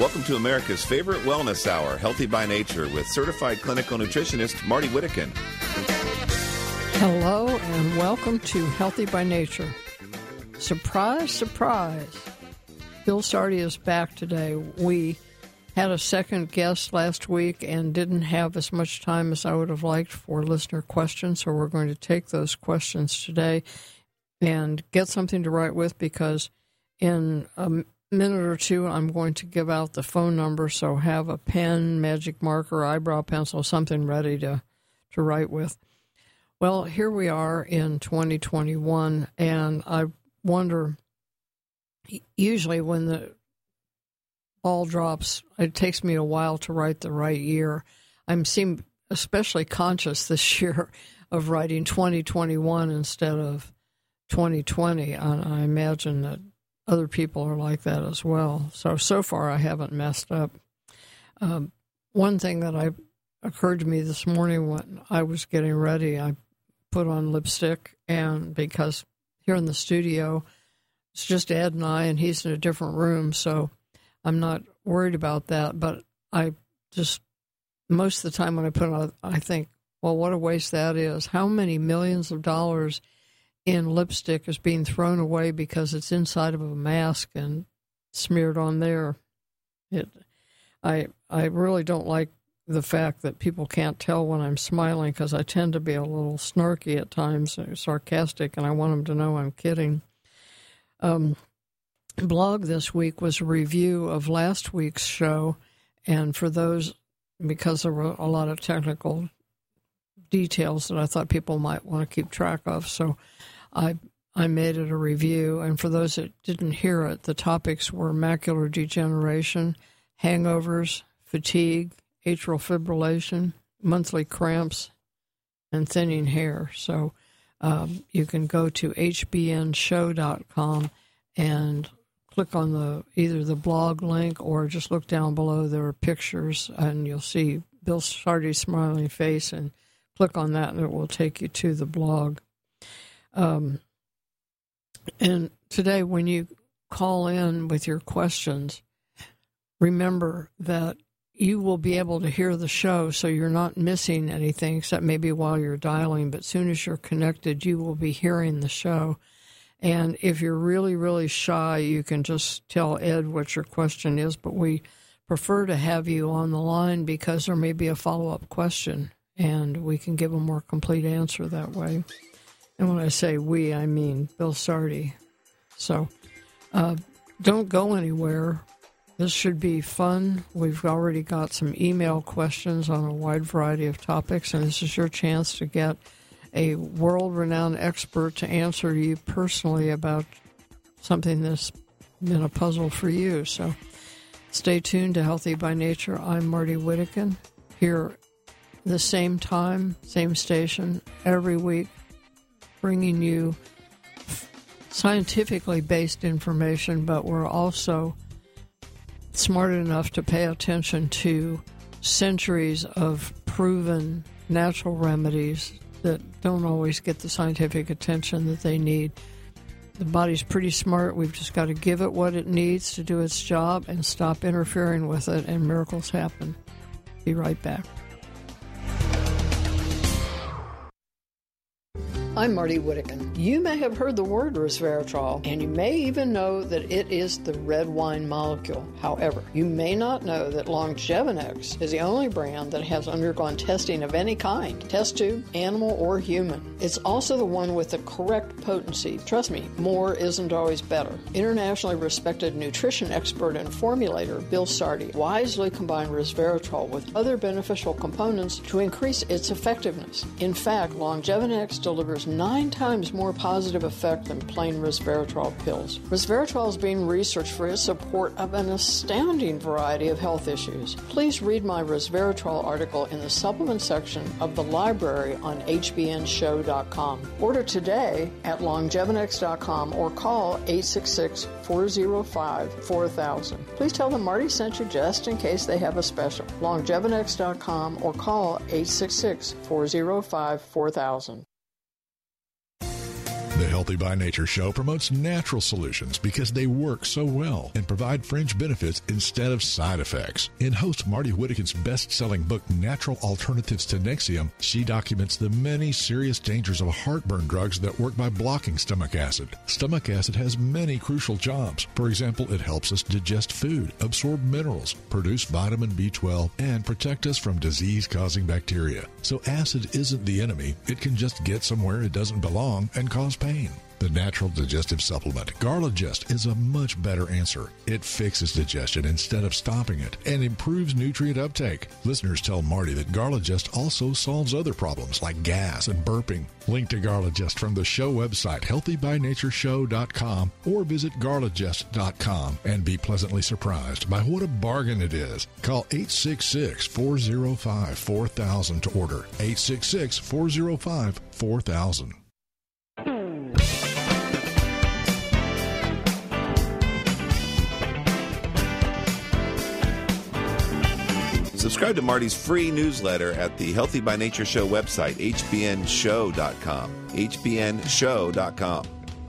Welcome to America's favorite wellness hour, Healthy by Nature, with certified clinical nutritionist Marty Whittakin. Hello and welcome to Healthy by Nature. Surprise, surprise. Bill Sardi is back today. We had a second guest last week and didn't have as much time as I would have liked for listener questions, so we're going to take those questions today and get something to write with, because in a minute or two I'm going to give out the phone number, so have a pen, magic marker, eyebrow pencil, something ready to write with. Well, here we are in 2021, and I wonder, usually when the ball drops, it takes me a while to write the right year. I seem especially conscious this year of writing 2021 instead of 2020, and I imagine that other people are like that as well. So far I haven't messed up. One thing that occurred to me this morning when I was getting ready, I put on lipstick, and because here in the studio it's just Ed and I, and he's in a different room, so I'm not worried about that. But I just, most of the time when I put it on, I think, well, what a waste that is. How many millions of dollars in lipstick is being thrown away because it's inside of a mask and smeared on there? I really don't like the fact that people can't tell when I'm smiling, because I tend to be a little snarky at times, sarcastic, and I want them to know I'm kidding. Blog this week was a review of last week's show, and for those, because there were a lot of technical details that I thought people might want to keep track of, so I made it a review. And for those that didn't hear it, the topics were macular degeneration, hangovers, fatigue, atrial fibrillation, monthly cramps, and thinning hair. So you can go to hbnshow.com and click on either the blog link or just look down below. There are pictures, and you'll see Bill Sardi's smiling face, and click on that, and it will take you to the blog. And today, when you call in with your questions, remember that you will be able to hear the show, so you're not missing anything except maybe while you're dialing. But as soon as you're connected, you will be hearing the show. And if you're really, really shy, you can just tell Ed what your question is. But we prefer to have you on the line because there may be a follow-up question, and we can give a more complete answer that way. And when I say we, I mean Bill Sardi. So don't go anywhere. This should be fun. We've already got some email questions on a wide variety of topics, and this is your chance to get a world-renowned expert to answer you personally about something that's been a puzzle for you. So stay tuned to Healthy by Nature. I'm Marty Whittakin, here the same time, same station, every week, bringing you scientifically based information, but we're also smart enough to pay attention to centuries of proven natural remedies that don't always get the scientific attention that they need. The body's pretty smart. We've just got to give it what it needs to do its job and stop interfering with it, and miracles happen. Be right back. I'm Marty Whittakin. You may have heard the word resveratrol, and you may even know that it is the red wine molecule. However, you may not know that Longevinex is the only brand that has undergone testing of any kind, test tube, animal, or human. It's also the one with the correct potency. Trust me, more isn't always better. Internationally respected nutrition expert and formulator Bill Sardi wisely combined resveratrol with other beneficial components to increase its effectiveness. In fact, Longevinex delivers 9 times more positive effect than plain resveratrol pills. Resveratrol is being researched for its support of an astounding variety of health issues. Please read my resveratrol article in the supplement section of the library on hbnshow.com. Order today at longevinex.com or call 866-405-4000. Please tell them Marty sent you just in case they have a special. longevinex.com or call 866-405-4000. The Healthy by Nature show promotes natural solutions because they work so well and provide fringe benefits instead of side effects. In host Marty Whittakin's best-selling book, Natural Alternatives to Nexium, she documents the many serious dangers of heartburn drugs that work by blocking stomach acid. Stomach acid has many crucial jobs. For example, it helps us digest food, absorb minerals, produce vitamin B12, and protect us from disease-causing bacteria. So acid isn't the enemy. It can just get somewhere it doesn't belong and cause pain. The natural digestive supplement, Garligest, is a much better answer. It fixes digestion instead of stopping it and improves nutrient uptake. Listeners tell Marty that Garligest also solves other problems like gas and burping. Link to Garligest from the show website, healthybynatureshow.com, or visit garligest.com and be pleasantly surprised by what a bargain it is. Call 866-405-4000 to order. 866-405-4000. Subscribe to Marty's free newsletter at the Healthy by Nature Show website, hbnshow.com. hbnshow.com.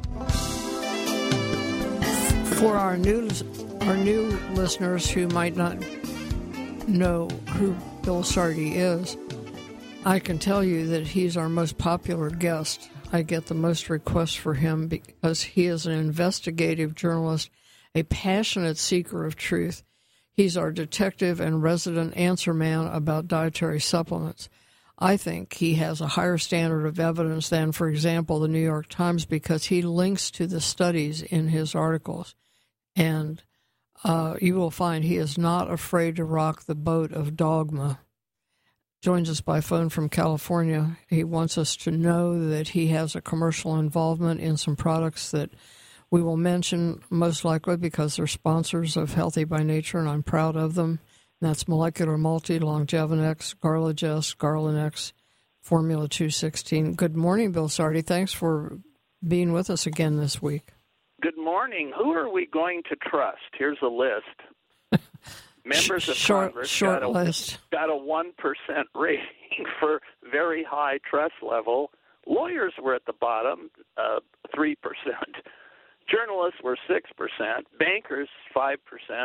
For our new listeners who might not know who Bill Sardi is, I can tell you that he's our most popular guest. I get the most requests for him because he is an investigative journalist, a passionate seeker of truth. He's our detective and resident answer man about dietary supplements. I think he has a higher standard of evidence than, for example, the New York Times, because he links to the studies in his articles. And you will find he is not afraid to rock the boat of dogma. Joins us by phone from California. He wants us to know that he has a commercial involvement in some products that we will mention, most likely because they're sponsors of Healthy by Nature, and I'm proud of them. And that's Molecular Multi, Longevinex, Garligest, Garlinex, Formula 216. Good morning, Bill Sardi. Thanks for being with us again this week. Good morning. Who are we going to trust? Here's a list. Members of Congress got a 1% rating for very high trust level. Lawyers were at the bottom, 3%. Journalists were 6%, bankers 5%.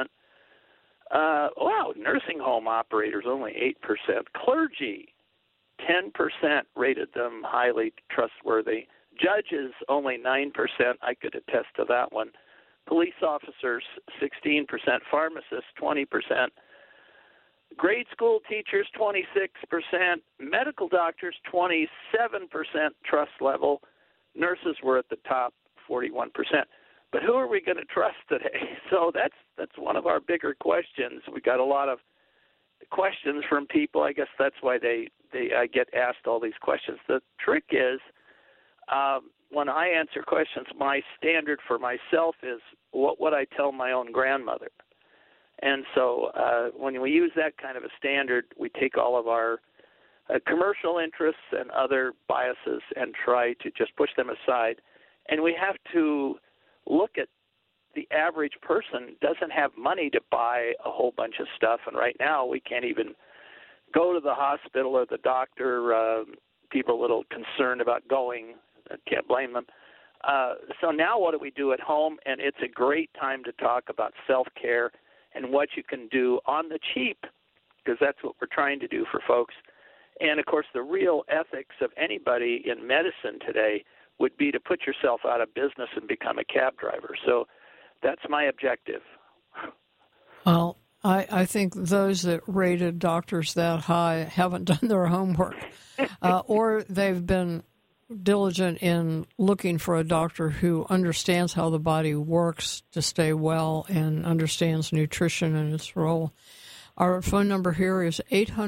Nursing home operators only 8%. Clergy, 10% rated them highly trustworthy. Judges only 9%. I could attest to that one. Police officers 16%. Pharmacists 20%. Grade school teachers 26%. Medical doctors 27% trust level. Nurses were at the top, 41%. But who are we going to trust today? So that's one of our bigger questions. We got a lot of questions from people. I guess that's why I get asked all these questions. The trick is, when I answer questions, my standard for myself is what would I tell my own grandmother? And so when we use that kind of a standard, we take all of our commercial interests and other biases and try to just push them aside. And we have to look at the average person doesn't have money to buy a whole bunch of stuff. And right now we can't even go to the hospital or the doctor. People are a little concerned about going. I can't blame them. So now what do we do at home? And it's a great time to talk about self-care and what you can do on the cheap, because that's what we're trying to do for folks. And, of course, the real ethics of anybody in medicine today would be to put yourself out of business and become a cab driver. So that's my objective. Well, I think those that rated doctors that high haven't done their homework, or they've been diligent in looking for a doctor who understands how the body works to stay well and understands nutrition and its role. Our phone number here is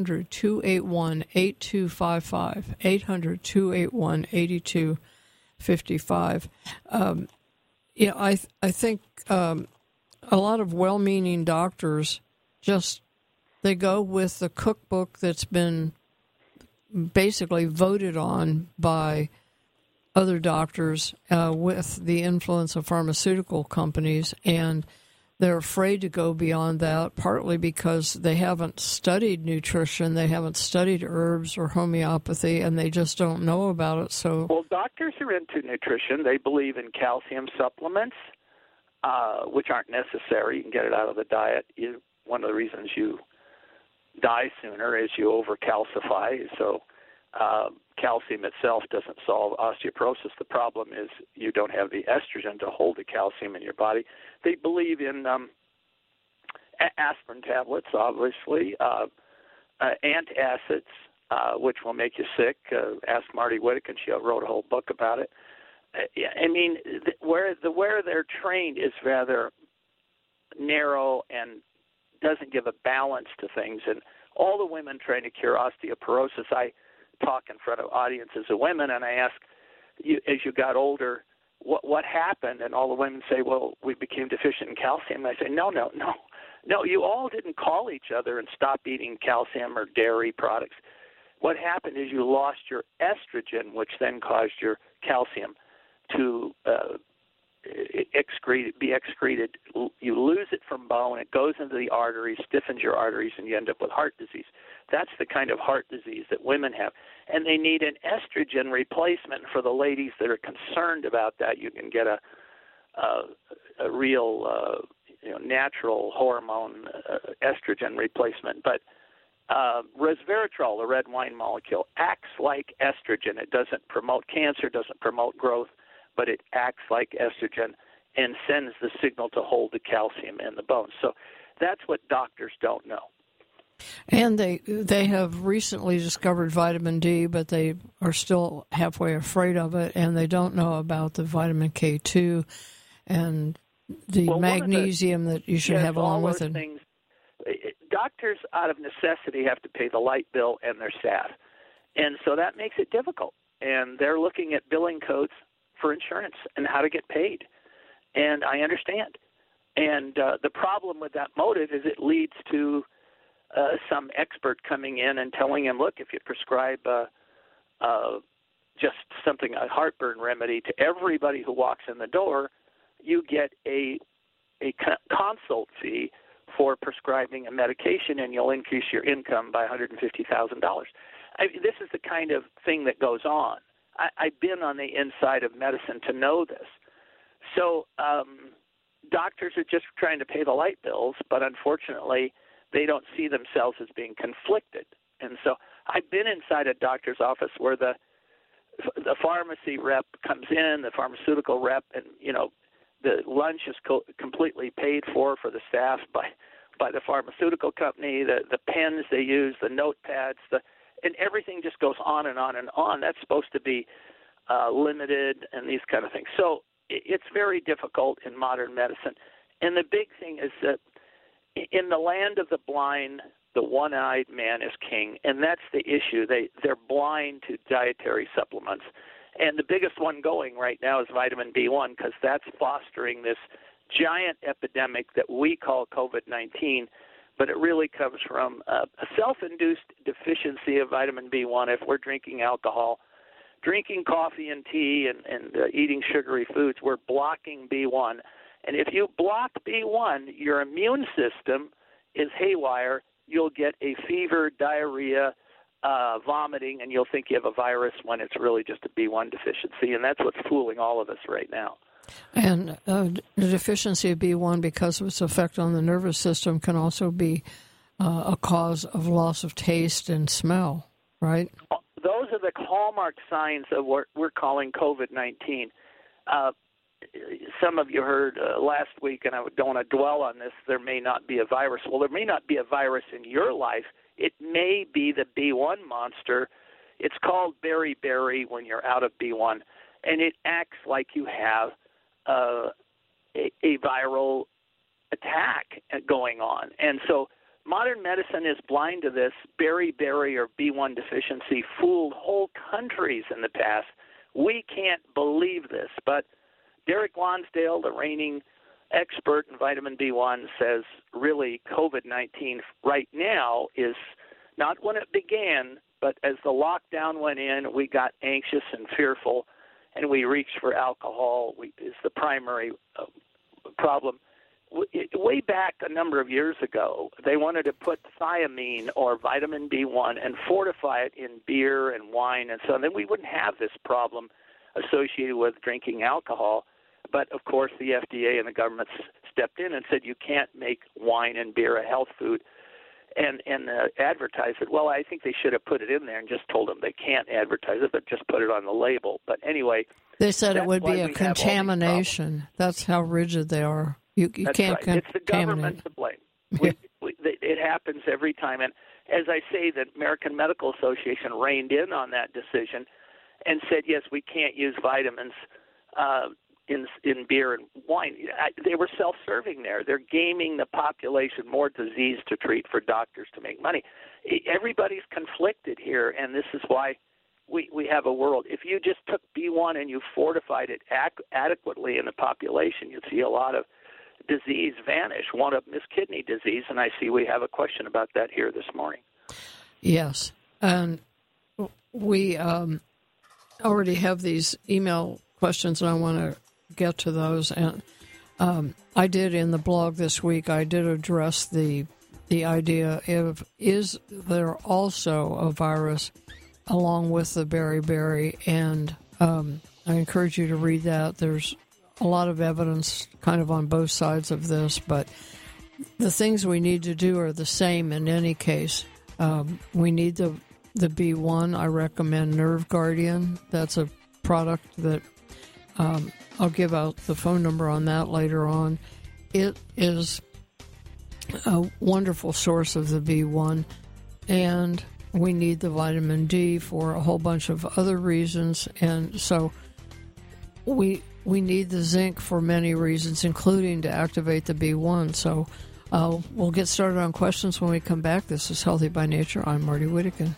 800-281-8255, 800-281-8255. I think a lot of well-meaning doctors they go with the cookbook that's been basically voted on by other doctors with the influence of pharmaceutical companies, and they're afraid to go beyond that, partly because they haven't studied nutrition, they haven't studied herbs or homeopathy, and they just don't know about it. So, well, doctors are into nutrition. They believe in calcium supplements, which aren't necessary. You can get it out of the diet. One of the reasons you die sooner is you overcalcify. So calcium itself doesn't solve osteoporosis. The problem is you don't have the estrogen to hold the calcium in your body. They believe in aspirin tablets, obviously, antacids, which will make you sick. Ask Marty Whittakin. She wrote a whole book about it. I mean, where they're trained is rather narrow and doesn't give a balance to things. And all the women trying to cure osteoporosis, I talk in front of audiences of women, and I ask, as you got older, what happened? And all the women say, well, we became deficient in calcium. And I say, no, you all didn't call each other and stop eating calcium or dairy products. What happened is you lost your estrogen, which then caused your calcium to be excreted. You lose it from bone, it goes into the arteries, stiffens your arteries, and you end up with heart disease. That's the kind of heart disease that women have. And they need an estrogen replacement. For the ladies that are concerned about that, you can get a real natural hormone estrogen replacement. But resveratrol, the red wine molecule, acts like estrogen. It doesn't promote cancer, doesn't promote growth, but it acts like estrogen and sends the signal to hold the calcium in the bones. So that's what doctors don't know. And they have recently discovered vitamin D, but they are still halfway afraid of it, and they don't know about the vitamin K2 and the magnesium that you should have along with it. Things, doctors, out of necessity, have to pay the light bill and their staff. And so that makes it difficult. And they're looking at billing codes for insurance and how to get paid. And I understand. And the problem with that motive is it leads to some expert coming in and telling him, look, if you prescribe just something, a heartburn remedy to everybody who walks in the door, you get a consult fee for prescribing a medication, and you'll increase your income by $150,000. This is the kind of thing that goes on. I've been on the inside of medicine to know this. So doctors are just trying to pay the light bills, but unfortunately they don't see themselves as being conflicted. And so I've been inside a doctor's office where the pharmacy rep comes in, the pharmaceutical rep, and, the lunch is completely paid for the staff by the pharmaceutical company, the pens they use, the notepads, and everything just goes on and on and on. That's supposed to be limited and these kind of things. So it's very difficult in modern medicine. And the big thing is that in the land of the blind, the one-eyed man is king, and that's the issue. They're blind to dietary supplements. And the biggest one going right now is vitamin B1, because that's fostering this giant epidemic that we call COVID-19, but it really comes from a self-induced deficiency of vitamin B1. If we're drinking alcohol, drinking coffee and tea, and eating sugary foods, we're blocking B1. And if you block B1, your immune system is haywire. You'll get a fever, diarrhea, vomiting, and you'll think you have a virus when it's really just a B1 deficiency, and that's what's fooling all of us right now. And the deficiency of B1, because of its effect on the nervous system, can also be a cause of loss of taste and smell, right? Those are the hallmark signs of what we're calling COVID-19. Some of you heard last week, and I don't want to dwell on this, there may not be a virus. Well, there may not be a virus in your life. It may be the B1 monster. It's called beriberi when you're out of B1, and it acts like you have a viral attack going on. And so modern medicine is blind to this. Beriberi or B1 deficiency fooled whole countries in the past. We can't believe this, but Derek Lonsdale, the reigning expert in vitamin B1, says really COVID-19 right now is not when it began, but as the lockdown went in, we got anxious and fearful, and we reached for alcohol is the primary problem. way back a number of years ago, they wanted to put thiamine or vitamin B1 and fortify it in beer and wine and so on. Then we wouldn't have this problem associated with drinking alcohol. But, of course, the FDA and the government stepped in and said you can't make wine and beer a health food and advertise it. Well, I think they should have put it in there and just told them they can't advertise it, but just put it on the label. But anyway, they said it would be a contamination. That's how rigid they are. You can't right. It's the government to blame. It happens every time. And as I say, the American Medical Association reined in on that decision and said, yes, we can't use vitamins in beer and wine. They were self-serving there. They're gaming the population, more disease to treat for doctors to make money. Everybody's conflicted here, and this is why we have a world. If you just took B1 and you fortified it adequately in the population, you'd see a lot of disease vanish. One of them is kidney disease, and I see we have a question about that here this morning. Yes, and we already have these email questions, and I want to get to those. And I did in the blog this week, I did address the idea of, is there also a virus along with the beriberi? And I encourage you to read that. There's a lot of evidence kind of on both sides of this, but the things we need to do are the same in any case. We need the B1. I recommend Nerve Guardian. That's a product that I'll give out the phone number on that later on. It is a wonderful source of the B1, and we need the vitamin D for a whole bunch of other reasons. And so we need the zinc for many reasons, including to activate the B1. So we'll get started on questions when we come back. This is Healthy by Nature. I'm Marty Whittekin.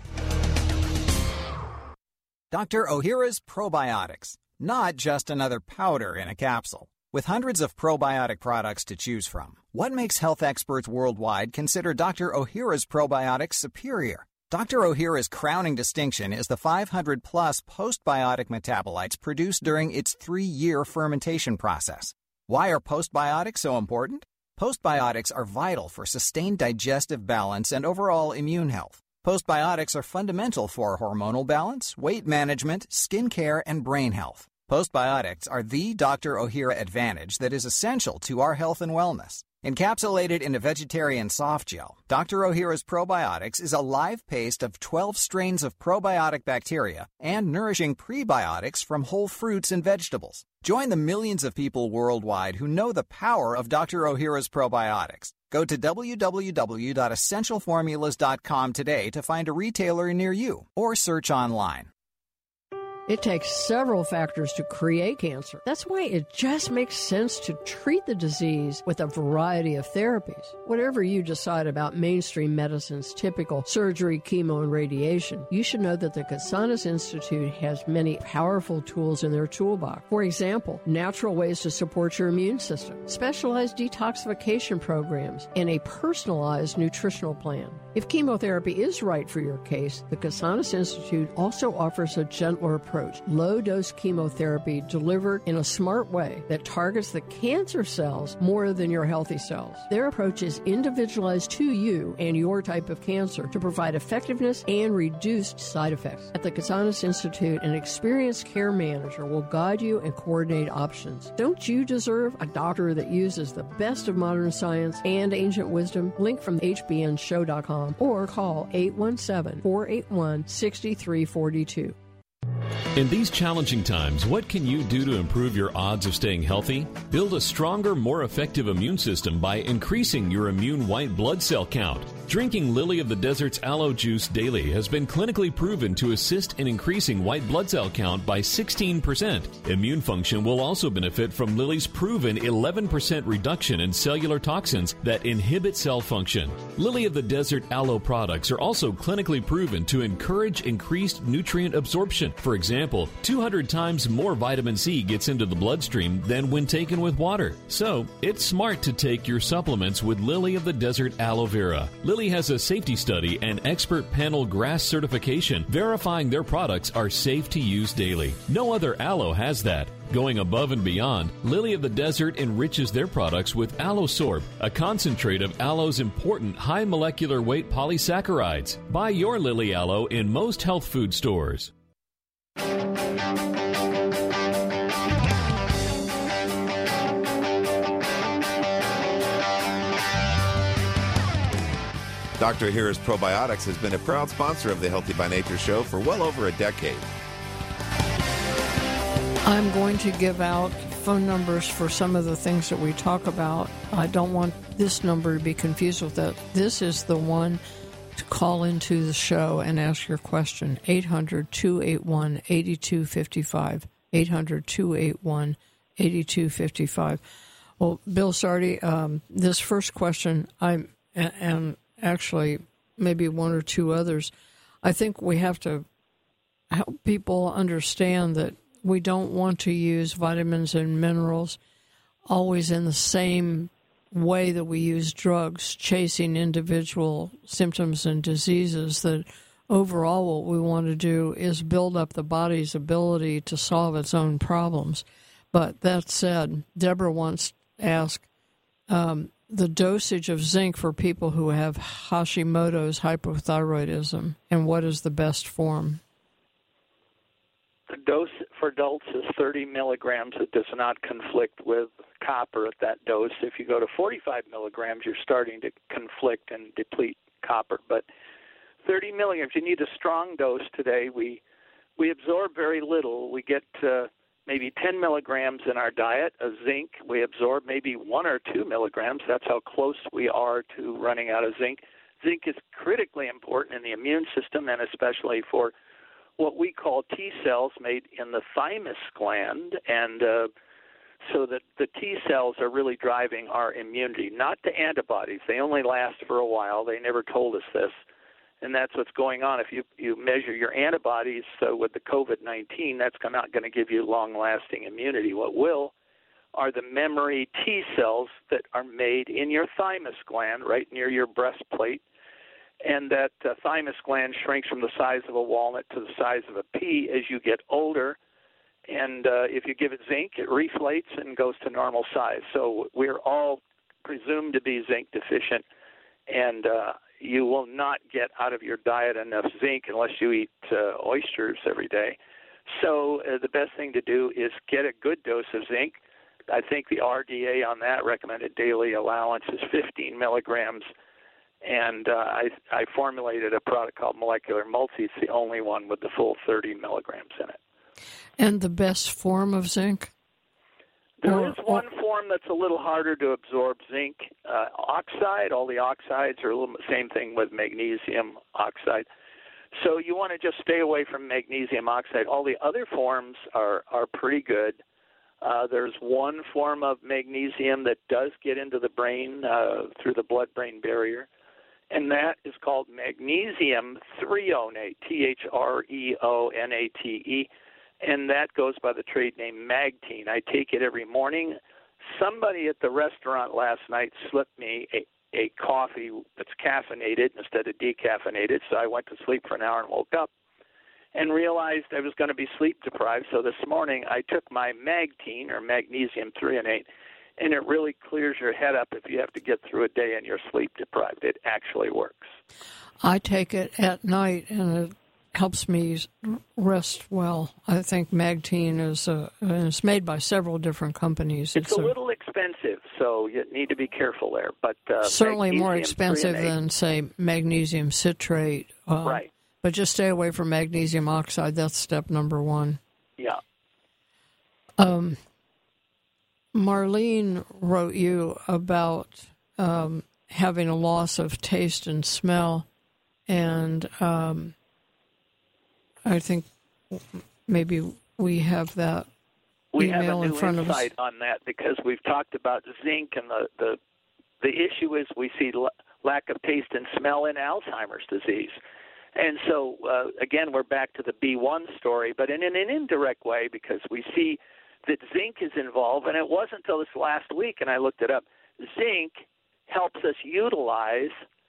Dr. Ohhira's Probiotics, not just another powder in a capsule. With hundreds of probiotic products to choose from, what makes health experts worldwide consider Dr. Ohhira's Probiotics superior? Dr. Ohhira's crowning distinction is the 500-plus postbiotic metabolites produced during its 3-year fermentation process. Why are postbiotics so important? Postbiotics are vital for sustained digestive balance and overall immune health. Postbiotics are fundamental for hormonal balance, weight management, skin care, and brain health. Postbiotics are the Dr. Ohhira advantage that is essential to our health and wellness. Encapsulated in a vegetarian soft gel, Dr. Ohhira's Probiotics is a live paste of 12 strains of probiotic bacteria and nourishing prebiotics from whole fruits and vegetables. Join the millions of people worldwide who know the power of Dr. Ohhira's Probiotics. Go to www.essentialformulas.com today to find a retailer near you or search online. It takes several factors to create cancer. That's why it just makes sense to treat the disease with a variety of therapies. Whatever you decide about mainstream medicine's typical surgery, chemo, and radiation, you should know that the Casanas Institute has many powerful tools in their toolbox. For example, natural ways to support your immune system, specialized detoxification programs, and a personalized nutritional plan. If chemotherapy is right for your case, the Casanas Institute also offers a gentler approach. Low-dose chemotherapy delivered in a smart way that targets the cancer cells more than your healthy cells. Their approach is individualized to you and your type of cancer to provide effectiveness and reduced side effects. At the Casanas Institute, an experienced care manager will guide you and coordinate options. Don't you deserve a doctor that uses the best of modern science and ancient wisdom? Link from hbnshow.com or call 817-481-6342. In these challenging times, what can you do to improve your odds of staying healthy? Build a stronger, more effective immune system by increasing your immune white blood cell count. Drinking Lily of the Desert's aloe juice daily has been clinically proven to assist in increasing white blood cell count by 16%. Immune function will also benefit from Lily's proven 11% reduction in cellular toxins that inhibit cell function. Lily of the Desert aloe products are also clinically proven to encourage increased nutrient absorption. For example, 200 times more vitamin C gets into the bloodstream than when taken with water. So, it's smart to take your supplements with Lily of the Desert aloe vera. Lily Lilly has a safety study and expert panel GRAS certification verifying their products are safe to use daily. No other aloe has that. Going above and beyond, Lily of the Desert enriches their products with AlloSorb, a concentrate of aloe's important high molecular weight polysaccharides. Buy your Lily Aloe in most health food stores. Dr. Ohhira's Probiotics has been a proud sponsor of the Healthy by Nature show for well over a decade. I'm going to give out phone numbers for some of the things that we talk about. I don't want this number to be confused with that. This is the one to call into the show and ask your question. 800-281-8255. 800-281-8255. Well, Bill Sardi, this first question, and actually maybe one or two others, I think we have to help people understand that we don't want to use vitamins and minerals always in the same way that we use drugs, chasing individual symptoms and diseases. That overall what we want to do is build up the body's ability to solve its own problems. But that said, Deborah wants to ask the dosage of zinc for people who have Hashimoto's hypothyroidism, and what is the best form? The dose for adults is 30 milligrams. It does not conflict with copper at that dose. If you go to 45 milligrams, you're starting to conflict and deplete copper. But 30 milligrams, you need a strong dose today. We absorb very little. We get maybe 10 milligrams in our diet of zinc. We absorb maybe 1 or 2 milligrams. That's how close we are to running out of zinc. Zinc is critically important in the immune system, and especially for what we call T cells made in the thymus gland, and so that the T cells are really driving our immunity, not the antibodies. They only last for a while. They never told us this, and that's what's going on. If you measure your antibodies with the COVID-19, that's not going to give you long-lasting immunity. What will are the memory T cells that are made in your thymus gland, right near your breastplate, and that thymus gland shrinks from the size of a walnut to the size of a pea as you get older. And if you give it zinc, it reflates and goes to normal size. So we're all presumed to be zinc deficient, and you will not get out of your diet enough zinc unless you eat oysters every day. So the best thing to do is get a good dose of zinc. I think the RDA on that recommended daily allowance is 15 milligrams. And I formulated a product called Molecular Multi. It's the only one with the full 30 milligrams in it. And the best form of zinc? There is one form that's a little harder to absorb zinc. Oxide, all the oxides are same thing with magnesium oxide. So you want to just stay away from magnesium oxide. All the other forms are pretty good. There's one form of magnesium that does get into the brain through the blood-brain barrier, and that is called magnesium threonate, Threonate, and that goes by the trade name Magtine. I take it every morning. Somebody at the restaurant last night slipped me a coffee that's caffeinated instead of decaffeinated, so I went to sleep for an hour and woke up and realized I was going to be sleep deprived. So this morning I took my Magtine, or magnesium threonate, and it really clears your head up if you have to get through a day and you're sleep deprived. It actually works. I take it at night, and it helps me rest well. I think Magtine is it's made by several different companies. It's a little expensive, so you need to be careful there. But certainly more expensive than, say, magnesium citrate. Right. But just stay away from magnesium oxide. That's step number one. Yeah. Marlene wrote you about having a loss of taste and smell, and I think maybe we have that email in front of us. We have a new insight on that because we've talked about zinc, and the issue is we see lack of taste and smell in Alzheimer's disease. And so, again, we're back to the B1 story, but in an indirect way, because we see that zinc is involved, and it wasn't until this last week, and I looked it up, zinc helps us utilize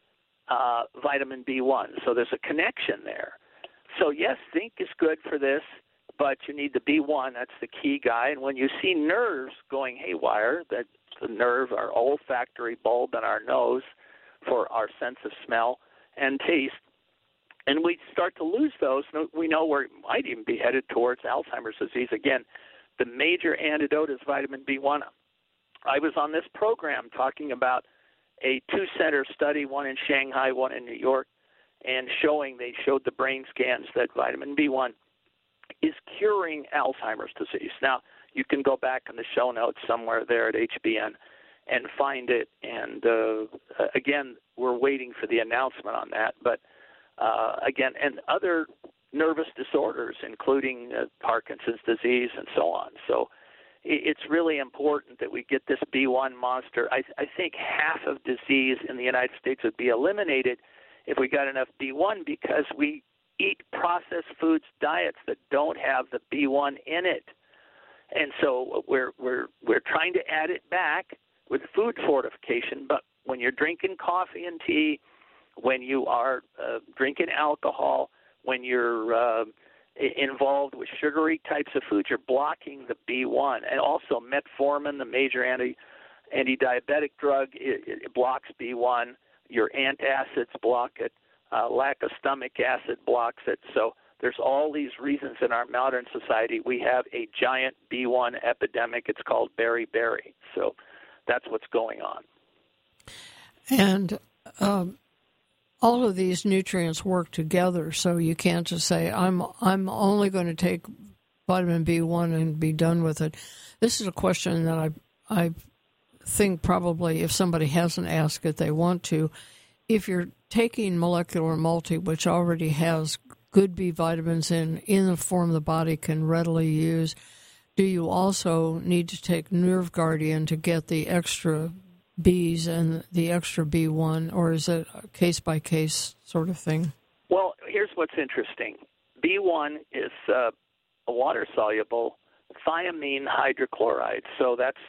vitamin B1. So there's a connection there. So yes, zinc is good for this, but you need the B1. That's the key guy. And when you see nerves going haywire, that the nerve, our olfactory bulb in our nose for our sense of smell and taste, and we start to lose those, we know we might even be headed towards Alzheimer's disease. Again, the major antidote is vitamin B1. I was on this program talking about a two-center study, one in Shanghai, one in New York, and they showed the brain scans that vitamin B1 is curing Alzheimer's disease. Now, you can go back in the show notes somewhere there at HBN and find it. And, again, we're waiting for the announcement on that. But, again, and other nervous disorders, including Parkinson's disease and so on. So it's really important that we get this B1 monster. I think half of disease in the United States would be eliminated if we got enough B1, because we eat processed foods diets that don't have the B1 in it. And so we're trying to add it back with food fortification. But when you're drinking coffee and tea, when you are drinking alcohol, when you're involved with sugary types of foods, you're blocking the B1. And also metformin, the major anti-diabetic drug, it blocks B1. Your antacids block it. Lack of stomach acid blocks it. So there's all these reasons in our modern society we have a giant B1 epidemic. It's called beriberi. So that's what's going on. And all of these nutrients work together, so you can't just say, I'm only going to take vitamin B1 and be done with it. This is a question that I think probably if somebody hasn't asked it, they want to. If you're taking Molecular Multi, which already has good B vitamins in the form the body can readily use, do you also need to take Nerve Guardian to get the extra Bs and the extra B1, or is it a case-by-case sort of thing? Well, here's what's interesting. B1 is a water-soluble thiamine hydrochloride, so that's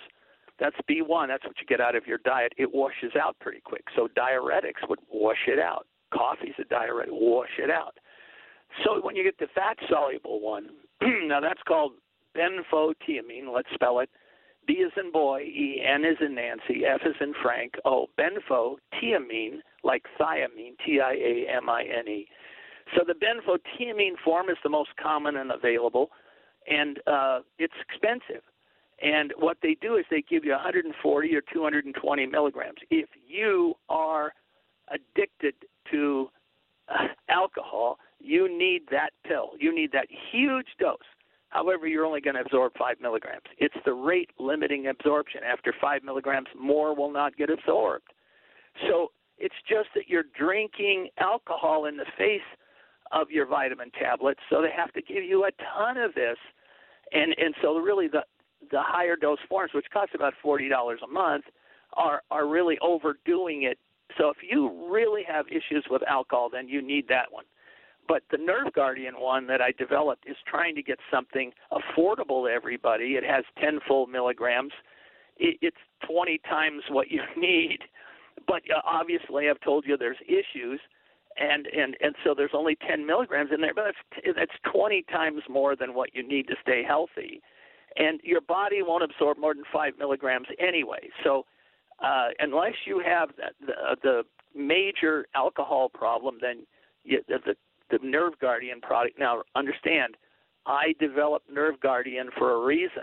B1. That's what you get out of your diet. It washes out pretty quick. So diuretics would wash it out. Coffee's a diuretic, wash it out. So when you get the fat-soluble one, now that's called benfotiamine. Let's spell it. B is in boy, E, N is in Nancy, F is in Frank, O, benfotiamine, like thiamine, T-I-A-M-I-N-E. So the benfotiamine form is the most common and available, and it's expensive. And what they do is they give you 140 or 220 milligrams. If you are addicted to alcohol, you need that pill. You need that huge dose. However, you're only going to absorb 5 milligrams. It's the rate-limiting absorption. After 5 milligrams, more will not get absorbed. So it's just that you're drinking alcohol in the face of your vitamin tablets, so they have to give you a ton of this. And so really the higher dose forms, which cost about $40 a month, are really overdoing it. So if you really have issues with alcohol, then you need that one. But the Nerve Guardian one that I developed is trying to get something affordable to everybody. It has 10 full milligrams. It's 20 times what you need. But obviously, I've told you there's issues, and so there's only 10 milligrams in there. But that's 20 times more than what you need to stay healthy. And your body won't absorb more than 5 milligrams anyway. So unless you have the major alcohol problem, then the Nerve Guardian product. Now, understand, I developed Nerve Guardian for a reason.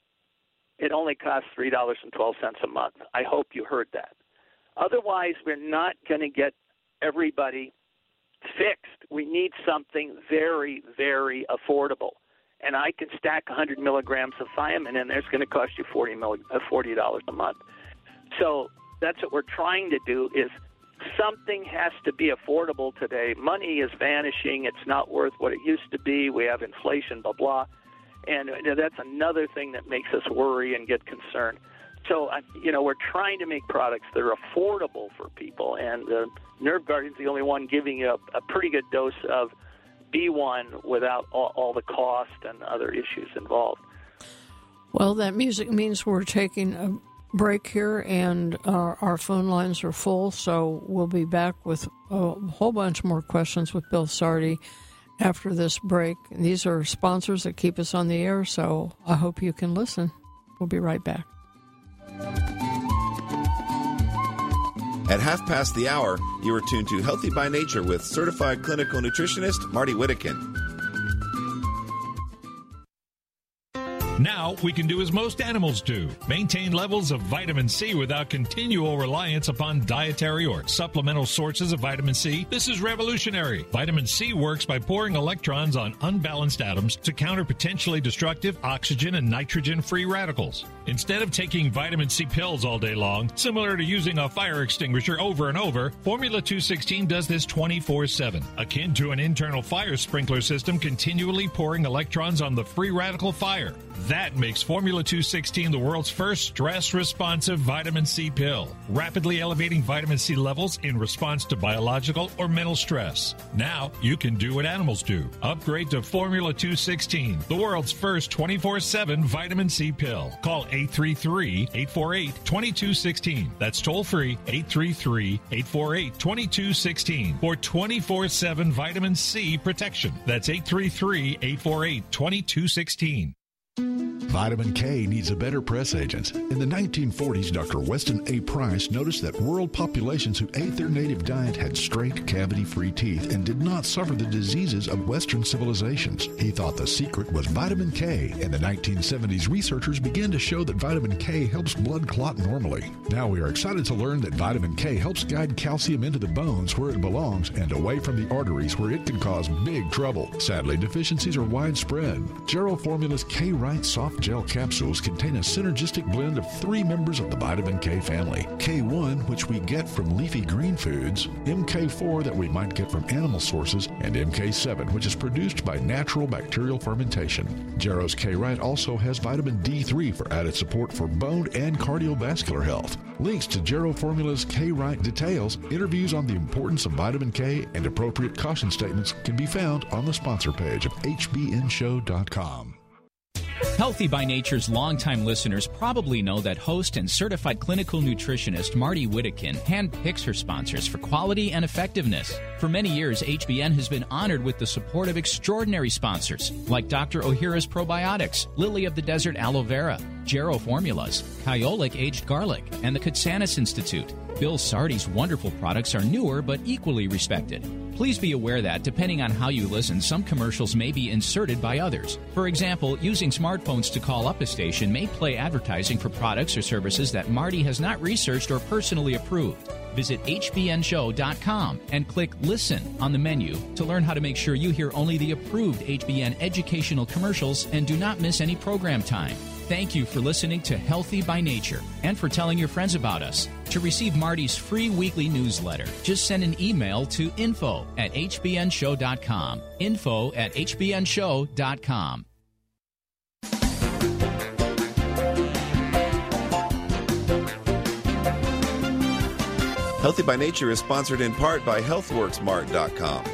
It only costs $3.12 a month. I hope you heard that. Otherwise, we're not going to get everybody fixed. We need something very, very affordable. And I can stack 100 milligrams of thiamine in there. It's going to cost you $40 a month. So that's what we're trying to do is something has to be affordable today. Money is vanishing. It's not worth what it used to be. We have inflation, blah, blah. And that's another thing that makes us worry and get concerned. So, we're trying to make products that are affordable for people. And Nerve Guardian's the only one giving you a pretty good dose of B1 without all the cost and other issues involved. Well, that music means we're taking a break here, and our phone lines are full, so we'll be back with a whole bunch more questions with Bill Sardi after this break. These are sponsors that keep us on the air, so I hope you can listen. We'll be right back. At 1:30, you are tuned to Healthy by Nature with certified clinical nutritionist Marty Whittakin. Now we can do as most animals do, maintain levels of vitamin C without continual reliance upon dietary or supplemental sources of vitamin C. This is revolutionary. Vitamin C works by pouring electrons on unbalanced atoms to counter potentially destructive oxygen and nitrogen free radicals. Instead of taking vitamin C pills all day long, similar to using a fire extinguisher over and over, Formula 216 does this 24/7, akin to an internal fire sprinkler system continually pouring electrons on the free radical fire. That makes Formula 216 the world's first stress-responsive vitamin C pill, rapidly elevating vitamin C levels in response to biological or mental stress. Now, you can do what animals do. Upgrade to Formula 216, the world's first 24/7 vitamin C pill. Call 833-848-2216. That's toll-free, 833-848-2216 for 24/7 vitamin C protection. That's 833-848-2216. Vitamin K needs a better press agent. In the 1940s, Dr. Weston A. Price noticed that world populations who ate their native diet had straight, cavity-free teeth and did not suffer the diseases of Western civilizations. He thought the secret was vitamin K. In the 1970s, researchers began to show that vitamin K helps blood clot normally. Now we are excited to learn that vitamin K helps guide calcium into the bones where it belongs and away from the arteries where it can cause big trouble. Sadly, deficiencies are widespread. Gero Formula's K-Rite Soft Gel capsules contain a synergistic blend of 3 members of the vitamin K family. K1, which we get from leafy green foods, MK4 that we might get from animal sources, and MK7, which is produced by natural bacterial fermentation. Gero's K-Rite also has vitamin D3 for added support for bone and cardiovascular health. Links to Gero Formula's K-Rite details, interviews on the importance of vitamin K, and appropriate caution statements can be found on the sponsor page of hbnshow.com. Healthy by Nature's longtime listeners probably know that host and certified clinical nutritionist Marty Whittakin handpicks her sponsors for quality and effectiveness. For many years, HBN has been honored with the support of extraordinary sponsors like Dr. Ohhira's Probiotics, Lily of the Desert Aloe Vera, Gero Formulas, Kyolic Aged Garlic, and the Katsanis Institute. Bill Sardi's wonderful products are newer but equally respected. Please be aware that, depending on how you listen, some commercials may be inserted by others. For example, using smartphones to call up a station may play advertising for products or services that Marty has not researched or personally approved. Visit hbnshow.com and click Listen on the menu to learn how to make sure you hear only the approved HBN educational commercials and do not miss any program time. Thank you for listening to Healthy by Nature and for telling your friends about us. To receive Marty's free weekly newsletter, just send an email to info@hbnshow.com. info@hbnshow.com. Healthy by Nature is sponsored in part by HealthWorksMart.com.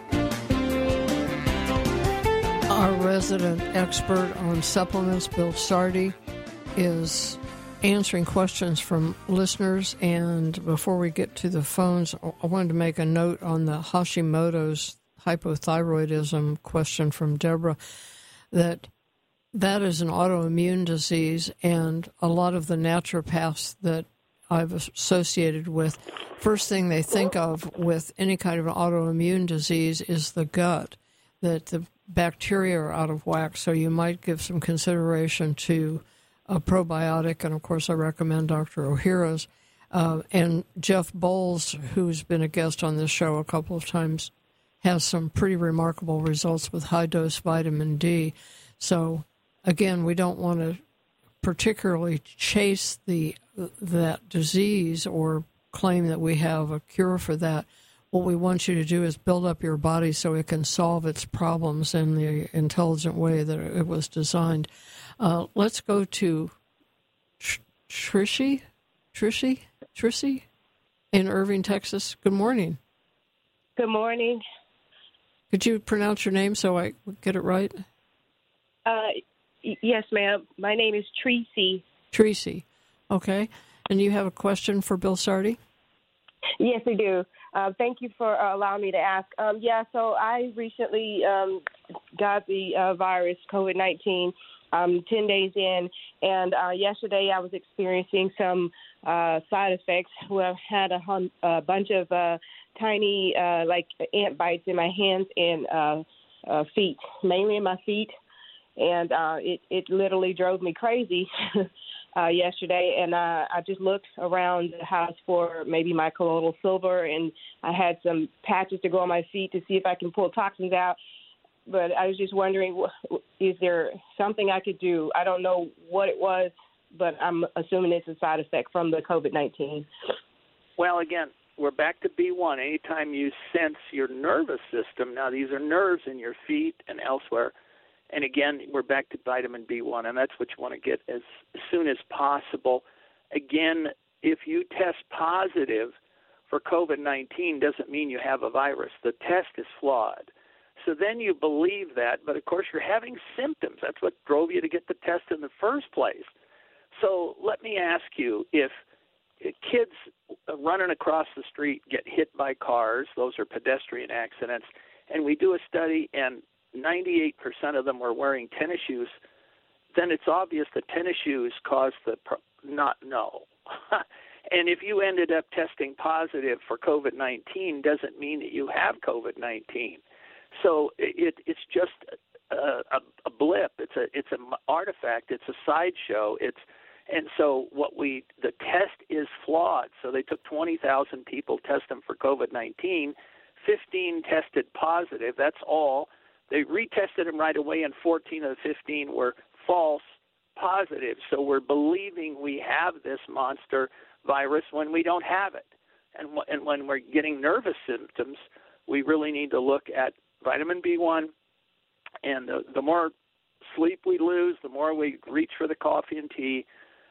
Our resident expert on supplements, Bill Sardi, is answering questions from listeners. And before we get to the phones, I wanted to make a note on the Hashimoto's hypothyroidism question from Deborah, that is an autoimmune disease, and a lot of the naturopaths that I've associated with, first thing they think of with any kind of an autoimmune disease is the gut, that the bacteria are out of whack. So you might give some consideration to a probiotic, and of course I recommend Dr. Ohhira's. And Jeff Bowles, who's been a guest on this show a couple of times, has some pretty remarkable results with high-dose vitamin D. So again, we don't want to particularly chase that disease or claim that we have a cure for that. What we want you to do is build up your body so it can solve its problems in the intelligent way that it was designed. Let's go to Trishy in Irving, Texas. Good morning. Good morning. Could you pronounce your name so I get it right? Yes, ma'am. My name is Tracy. Tracy. Okay. And you have a question for Bill Sardi? Yes, we do. Thank you for allowing me to ask. So I recently got the virus, COVID-19, 10 days in, and yesterday I was experiencing some side effects where I had a bunch of tiny, like ant bites in my hands and feet, mainly in my feet, and it literally drove me crazy. Yesterday, and I just looked around the house for maybe my colloidal silver, and I had some patches to go on my feet to see if I can pull toxins out. But I was just wondering, is there something I could do? I don't know what it was, but I'm assuming it's a side effect from the COVID-19. Well, again, we're back to B1. Anytime you sense your nervous system, now these are nerves in your feet and elsewhere. And again, we're back to vitamin B1, and that's what you want to get as soon as possible. Again, if you test positive for COVID-19, doesn't mean you have a virus. The test is flawed. So then you believe that, but of course you're having symptoms. That's what drove you to get the test in the first place. So let me ask you, if kids running across the street get hit by cars, those are pedestrian accidents, and we do a study and 98% of them were wearing tennis shoes, then it's obvious that tennis shoes caused no. And if you ended up testing positive for COVID-19, doesn't mean that you have COVID-19. So it's just a blip. It's an artifact. It's a sideshow. And so the test is flawed. So they took 20,000 people, test them for COVID-19, 15 tested positive. That's all. They retested them right away, and 14 of the 15 were false positives. So we're believing we have this monster virus when we don't have it. And when we're getting nervous symptoms, we really need to look at vitamin B1. And the more sleep we lose, the more we reach for the coffee and tea.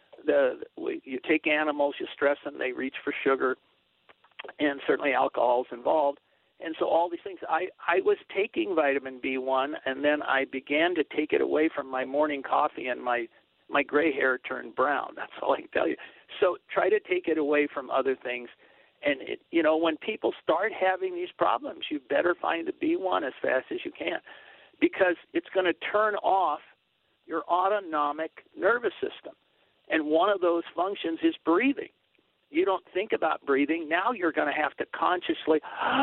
You take animals, you stress them, they reach for sugar, and certainly alcohol is involved. And so all these things, I was taking vitamin B1, and then I began to take it away from my morning coffee, and my gray hair turned brown. That's all I can tell you. So try to take it away from other things. And, when people start having these problems, you better find the B1 as fast as you can, because it's going to turn off your autonomic nervous system. And one of those functions is breathing. You don't think about breathing. Now you're going to have to consciously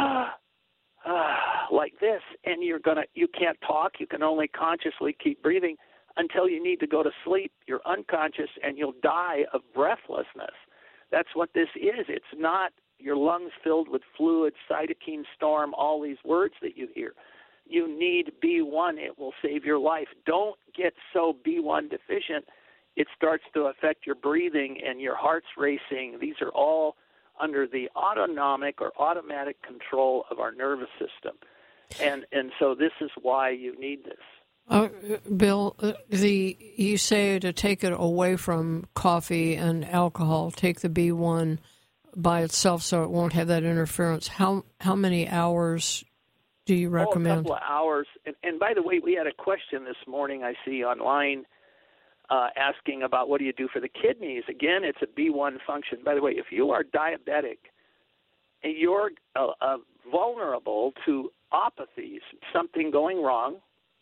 like this, and you can't talk. You can only consciously keep breathing until you need to go to sleep. You're unconscious, and you'll die of breathlessness. That's what this is. It's not your lungs filled with fluid, cytokine storm, all these words that you hear. You need B1. It will save your life. Don't get so B1 deficient. It starts to affect your breathing and your heart's racing. These are all under the autonomic or automatic control of our nervous system. And so this is why you need this. Bill, you say to take it away from coffee and alcohol, take the B1 by itself so it won't have that interference. How many hours do you recommend? A couple of hours. And by the way, we had a question this morning I see online asking about what do you do for the kidneys. Again, it's a B1 function. By the way, if you are diabetic, you're vulnerable to opathies, something going wrong.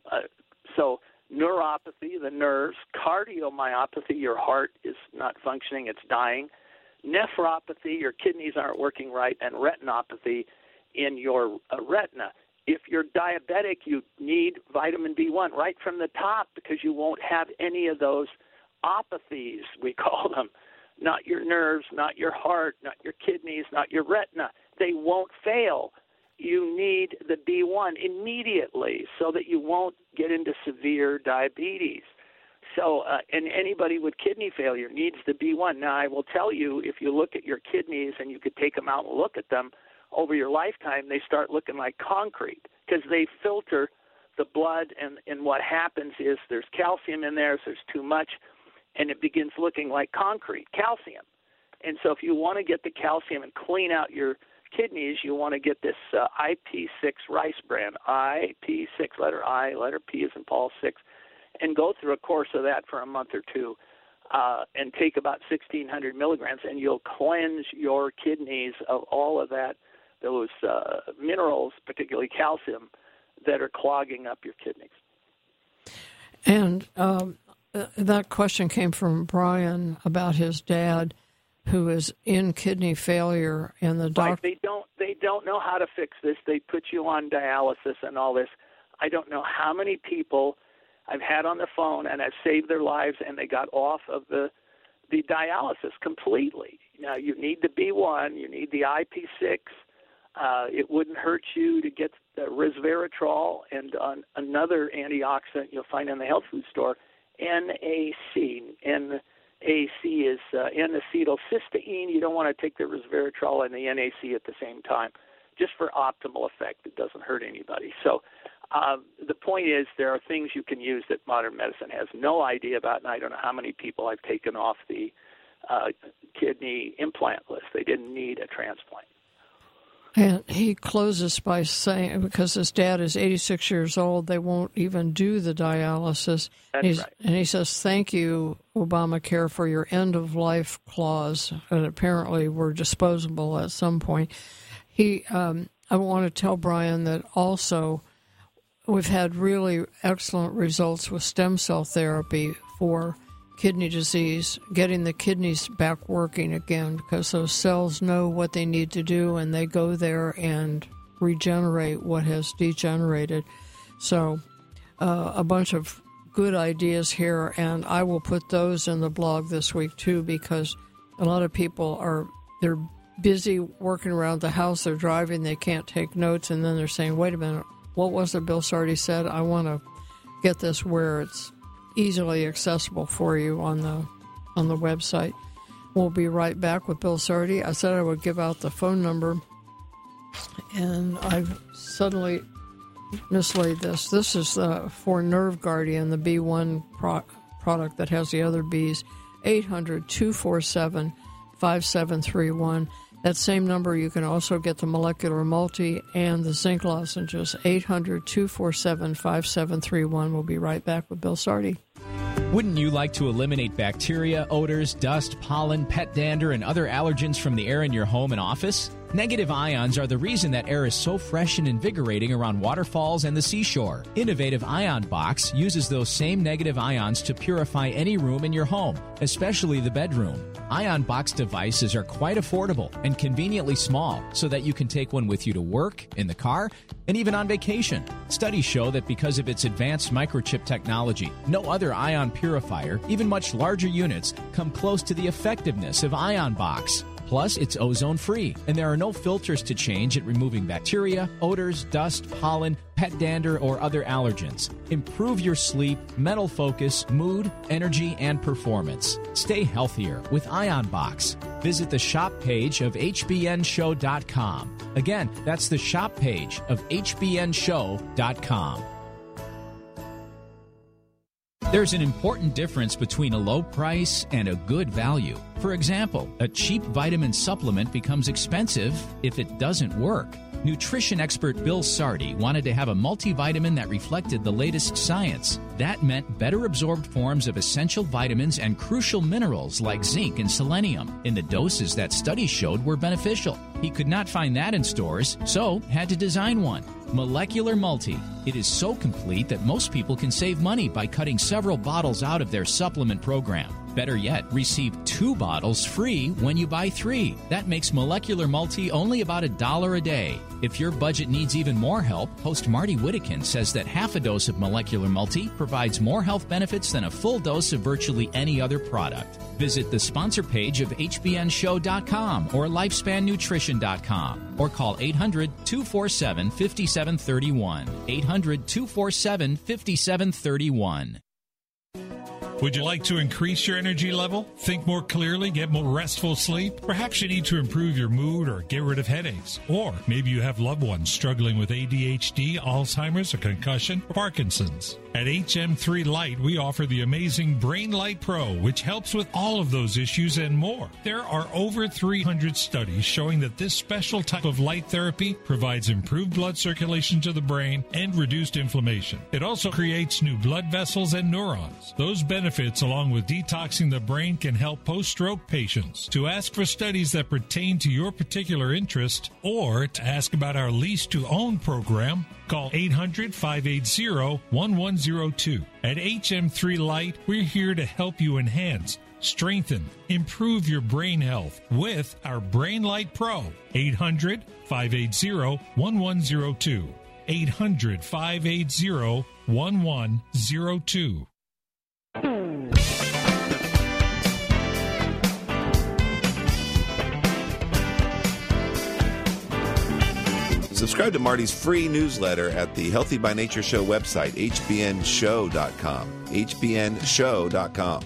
So neuropathy, the nerves, cardiomyopathy, your heart is not functioning, it's dying. Nephropathy, your kidneys aren't working right, and retinopathy in your retina. If you're diabetic, you need vitamin B1 right from the top, because you won't have any of those opathies, we call them. Not your nerves, not your heart, not your kidneys, not your retina. They won't fail. You need the B1 immediately so that you won't get into severe diabetes. So, and anybody with kidney failure needs the B1. Now, I will tell you, if you look at your kidneys and you could take them out and look at them, over your lifetime, they start looking like concrete because they filter the blood, and what happens is there's calcium in there, so there's too much, and it begins looking like concrete, calcium. And so if you want to get the calcium and clean out your kidneys, you want to get this IP6 rice bran, IP6, letter I, letter P as in Paul, 6, and go through a course of that for a month or two. and take about 1,600 milligrams, and you'll cleanse your kidneys of all of those minerals, particularly calcium, that are clogging up your kidneys. And that question came from Brian about his dad, who is in kidney failure, and the doctor. Right. They don't know how to fix this. They put you on dialysis and all this. I don't know how many people I've had on the phone and I've saved their lives, and they got off of the dialysis completely. Now, you need the B1, you need the IP6. It wouldn't hurt you to get the resveratrol and another antioxidant you'll find in the health food store, NAC. NAC is N-acetylcysteine. You don't want to take the resveratrol and the NAC at the same time, just for optimal effect. It doesn't hurt anybody. So the point is, there are things you can use that modern medicine has no idea about, and I don't know how many people I've taken off the kidney implant list. They didn't need a transplant. And he closes by saying, because his dad is 86 years old, they won't even do the dialysis. That's right. And he says, thank you, Obamacare, for your end-of-life clause, and apparently were disposable at some point. I want to tell Brian that also we've had really excellent results with stem cell therapy for kidney disease, getting the kidneys back working again, because those cells know what they need to do, and they go there and regenerate what has degenerated. So a bunch of good ideas here, and I will put those in the blog this week too, because a lot of people they're busy working around the house, they're driving, they can't take notes, and then they're saying, wait a minute, what was it Bill Sardi said? I want to get this where it's easily accessible for you on the website. We'll be right back with Bill Sardi. I said I would give out the phone number, and I've suddenly mislaid this. This is for Nerve Guardian, the B1 product that has the other Bs, 800-247-5731. That same number, you can also get the Molecular Multi and the zinc lozenges, 800-247-5731. We'll be right back with Bill Sardi. Wouldn't you like to eliminate bacteria, odors, dust, pollen, pet dander, and other allergens from the air in your home and office? Negative ions are the reason that air is so fresh and invigorating around waterfalls and the seashore. Innovative Ion Box uses those same negative ions to purify any room in your home, especially the bedroom. Ion Box devices are quite affordable and conveniently small, so that you can take one with you to work, in the car, and even on vacation. Studies show that because of its advanced microchip technology, no other ion purifier, even much larger units, come close to the effectiveness of Ion Box. Plus, it's ozone-free, and there are no filters to change at removing bacteria, odors, dust, pollen, pet dander, or other allergens. Improve your sleep, mental focus, mood, energy, and performance. Stay healthier with Ion Box. Visit the shop page of hbnshow.com. Again, that's the shop page of hbnshow.com. There's an important difference between a low price and a good value. For example, a cheap vitamin supplement becomes expensive if it doesn't work. Nutrition expert Bill Sardi wanted to have a multivitamin that reflected the latest science. That meant better absorbed forms of essential vitamins and crucial minerals like zinc and selenium in the doses that studies showed were beneficial. He could not find that in stores, so had to design one. Molecular Multi. It is so complete that most people can save money by cutting several bottles out of their supplement program. Better yet, receive 2 bottles free when you buy 3. That makes Molecular Multi only about $1 a day. If your budget needs even more help, host Marty Whittakin says that half a dose of Molecular Multi provides more health benefits than a full dose of virtually any other product. Visit the sponsor page of hbnshow.com or lifespannutrition.com or call 800-247-5731. 800-247-5731. Would you like to increase your energy level? Think more clearly, get more restful sleep? Perhaps you need to improve your mood or get rid of headaches. Or maybe you have loved ones struggling with ADHD, Alzheimer's, or concussion, or Parkinson's. At HM3 Light, we offer the amazing Brain Light Pro, which helps with all of those issues and more. There are over 300 studies showing that this special type of light therapy provides improved blood circulation to the brain and reduced inflammation. It also creates new blood vessels and neurons. Those benefits benefits along with detoxing the brain can help post-stroke patients. To ask for studies that pertain to your particular interest or to ask about our lease-to-own program, call 800-580-1102. At HM3 Light, we're here to help you enhance, strengthen, improve your brain health with our Brain Light Pro. 800-580-1102. 800-580-1102. Subscribe to Marty's free newsletter at the Healthy by Nature Show website, hbnshow.com. hbnshow.com.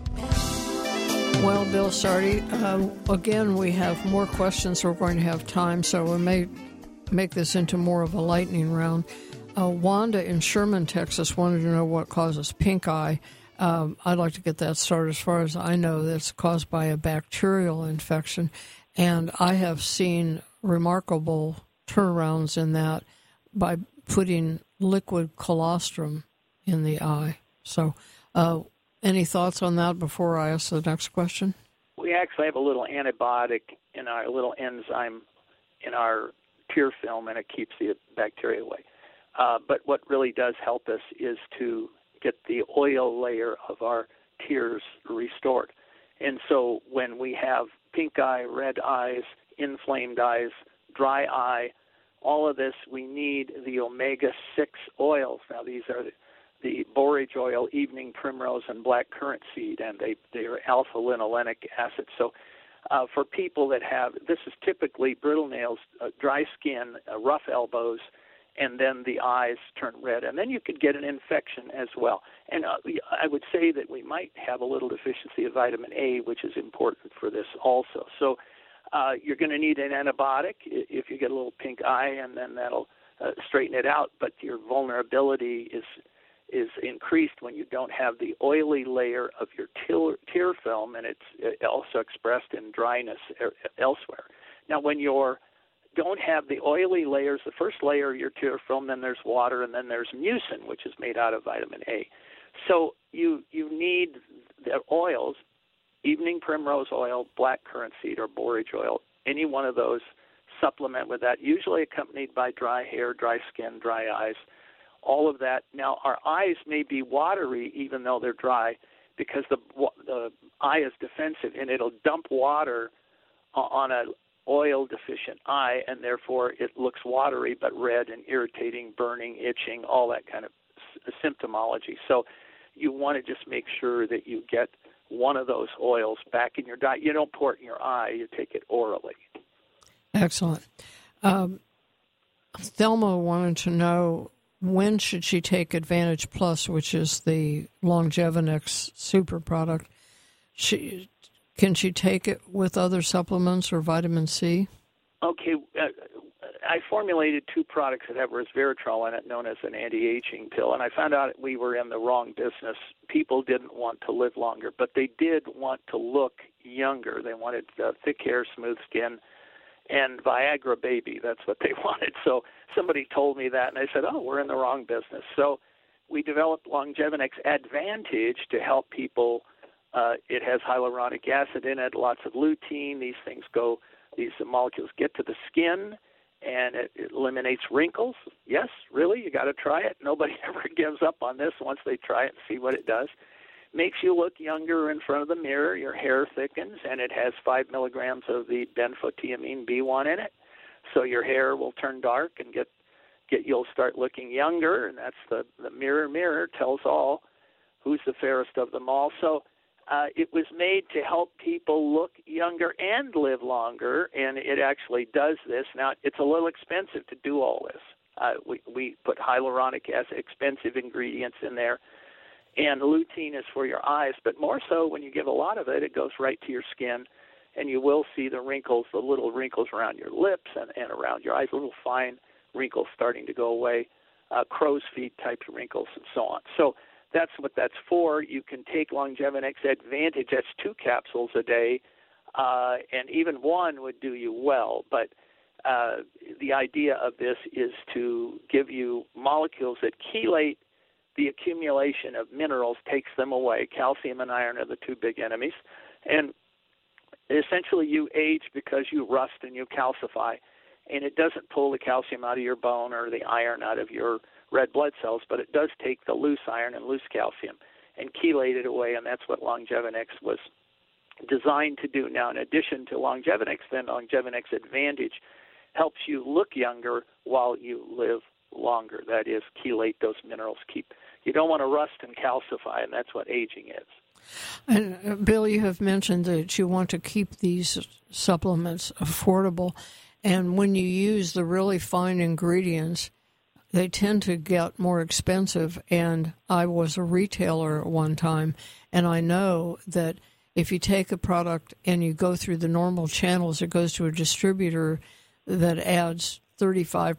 Well, Bill Sardi, again, we have more questions. We're going to have time, so we may make this into more of a lightning round. Wanda in Sherman, Texas, wanted to know what causes pink eye. I'd like to get that started. As far as I know, that's caused by a bacterial infection, and I have seen remarkable turnarounds in that by putting liquid colostrum in the eye. So any thoughts on that before I ask the next question? We actually have a little antibiotic in our little enzyme in our tear film, and it keeps the bacteria away. But what really does help us is to get the oil layer of our tears restored. And so when we have pink eye, red eyes, inflamed eyes, dry eye, all of this, we need the omega-6 oils. Now, these are the borage oil, evening primrose, and black currant seed, and they are alpha-linolenic acid. So for people that have, this is typically brittle nails, dry skin, rough elbows, and then the eyes turn red. And then you could get an infection as well. And I would say that we might have a little deficiency of vitamin A, which is important for this also. So you're going to need an antibiotic if you get a little pink eye, and then that'll straighten it out. But your vulnerability is increased when you don't have the oily layer of your tear film, and it's also expressed in dryness elsewhere. Now, when you don't have the oily layers, the first layer of your tear film, then there's water, and then there's mucin, which is made out of vitamin A. So you need the oils, evening primrose oil, black currant seed, or borage oil, any one of those, supplement with that, usually accompanied by dry hair, dry skin, dry eyes, all of that. Now, our eyes may be watery even though they're dry because the eye is defensive, and it'll dump water on an oil-deficient eye, and therefore it looks watery but red and irritating, burning, itching, all that kind of symptomology. So you want to just make sure that you get one of those oils back in your diet. You don't pour it in your eye. You take it orally. Excellent. Thelma wanted to know, when should she take Advantage Plus, which is the Longevinex super product? Can she take it with other supplements or vitamin C? Okay. I formulated two products that have resveratrol in it, known as an anti-aging pill, and I found out we were in the wrong business. People didn't want to live longer, but they did want to look younger. They wanted thick hair, smooth skin, and Viagra baby. That's what they wanted. So somebody told me that, and I said, we're in the wrong business. So we developed Longevinex Advantage to help people. It has hyaluronic acid in it, lots of lutein. These molecules get to the skin, and it eliminates wrinkles. Yes, really, you got to try it. Nobody ever gives up on this once they try it and see what it does. Makes you look younger in front of the mirror. Your hair thickens, and it has 5 milligrams of the benfotiamine B1 in it. So your hair will turn dark and you'll start looking younger, and that's the mirror tells all who's the fairest of them all. So it was made to help people look younger and live longer, and it actually does this. Now, it's a little expensive to do all this. We put hyaluronic acid, expensive ingredients in there, and lutein is for your eyes, but more so when you give a lot of it, it goes right to your skin, and you will see the wrinkles, the little wrinkles around your lips and around your eyes, little fine wrinkles starting to go away, crow's feet types of wrinkles, and so on. So that's what that's for. You can take Longevinex Advantage. That's 2 capsules a day, and even one would do you well. But the idea of this is to give you molecules that chelate the accumulation of minerals takes them away. Calcium and iron are the two big enemies. And essentially you age because you rust and you calcify, and it doesn't pull the calcium out of your bone or the iron out of your red blood cells, but it does take the loose iron and loose calcium and chelate it away, and that's what Longevinex was designed to do. Now, in addition to Longevinex, then Longevinex Advantage helps you look younger while you live longer. That is, chelate those minerals. You don't want to rust and calcify, and that's what aging is. And Bill, you have mentioned that you want to keep these supplements affordable, and when you use the really fine ingredients, they tend to get more expensive. And I was a retailer at one time, and I know that if you take a product and you go through the normal channels, it goes to a distributor that adds 35%,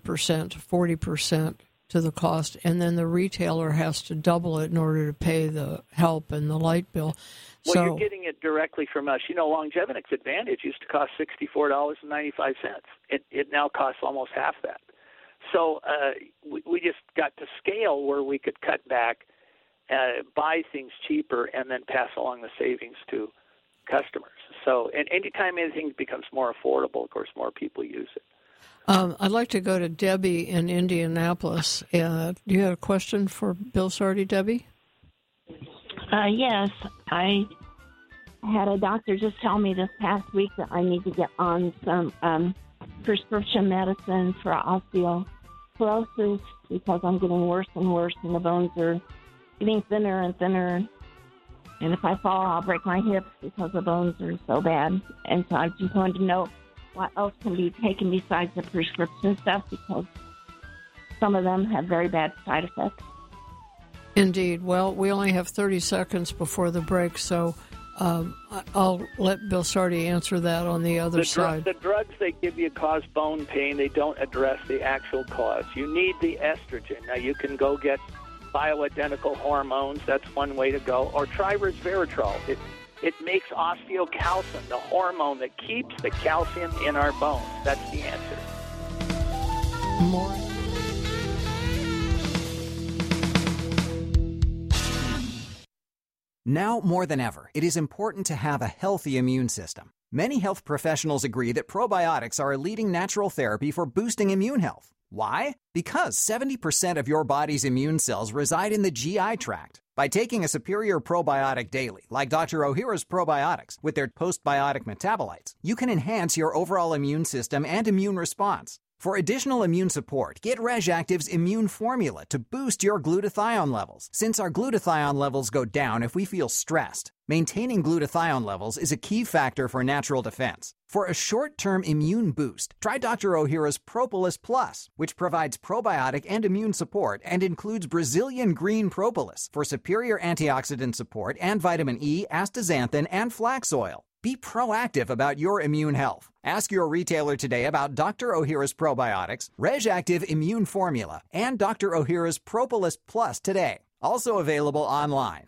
40% to the cost, and then the retailer has to double it in order to pay the help and the light bill. Well, you're getting it directly from us. You know, Longevinex Advantage used to cost $64.95. It now costs almost half that. So we just got to scale where we could cut back, buy things cheaper, and then pass along the savings to customers. So, and anytime anything becomes more affordable, of course, more people use it. I'd like to go to Debbie in Indianapolis. Do you have a question for Bill Sardi, Debbie? Yes. I had a doctor just tell me this past week that I need to get on some prescription medicine for osteoporosis because I'm getting worse and worse, and the bones are getting thinner and thinner. And if I fall, I'll break my hips because the bones are so bad. And so I just wanted to know what else can be taken besides the prescription stuff, because some of them have very bad side effects. Indeed. Well, we only have 30 seconds before the break, so I'll let Bill Sardi answer that on the other side. The drugs they give you cause bone pain. They don't address the actual cause. You need the estrogen. Now, you can go get bioidentical hormones. That's one way to go. Or try resveratrol. It makes osteocalcin, the hormone that keeps the calcium in our bones. That's the answer. More. Now more than ever, it is important to have a healthy immune system. Many health professionals agree that probiotics are a leading natural therapy for boosting immune health. Why? Because 70% of your body's immune cells reside in the GI tract. By taking a superior probiotic daily, like Dr. Ohhira's probiotics, with their postbiotic metabolites, you can enhance your overall immune system and immune response. For additional immune support, get RegActive's Immune Formula to boost your glutathione levels, since our glutathione levels go down if we feel stressed. Maintaining glutathione levels is a key factor for natural defense. For a short-term immune boost, try Dr. Ohhira's Propolis Plus, which provides probiotic and immune support and includes Brazilian green propolis for superior antioxidant support and vitamin E, astaxanthin, and flax oil. Be proactive about your immune health. Ask your retailer today about Dr. Ohhira's probiotics, RegActive Immune Formula, and Dr. Ohhira's Propolis Plus today. Also available online.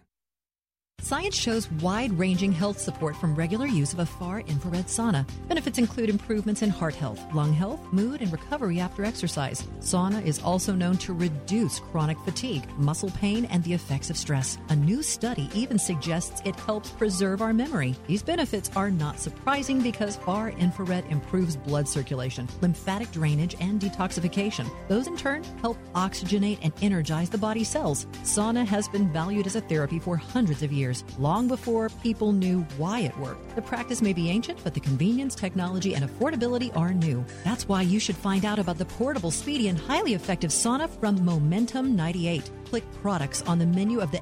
Science shows wide-ranging health support from regular use of a far-infrared sauna. Benefits include improvements in heart health, lung health, mood, and recovery after exercise. Sauna is also known to reduce chronic fatigue, muscle pain, and the effects of stress. A new study even suggests it helps preserve our memory. These benefits are not surprising because far-infrared improves blood circulation, lymphatic drainage, and detoxification. Those, in turn, help oxygenate and energize the body's cells. Sauna has been valued as a therapy for hundreds of years. Long before people knew why it worked. The practice may be ancient, but the convenience, technology, and affordability are new. That's why you should find out about the portable, speedy, and highly effective sauna from Momentum 98. Click products on the menu of the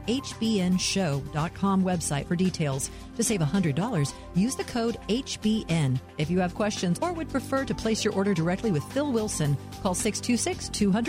HBNShow.com website for details. To save $100, use the code HBN. If you have questions or would prefer to place your order directly with Phil Wilson, call